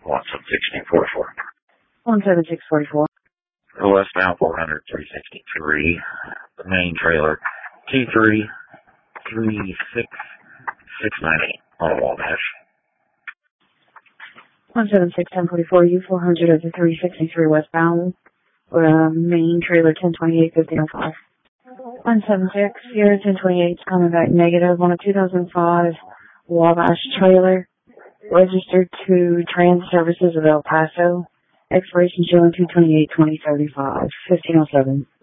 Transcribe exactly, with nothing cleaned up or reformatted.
one seven six two four four. one seven six four four. Westbound four hundred, three sixty-three. The main trailer, two three three six six nine eight on Wabash. one seven six one zero four, U four hundred over three sixty-three westbound. Uh, main trailer ten twenty-eight fifteen oh five. one seven six, Sierra ten twenty-eight is coming back negative on a two thousand five Wabash trailer. Registered to Trans Services of El Paso. Expiration showing two twenty-eight twenty thirty-five, fifteen oh seven.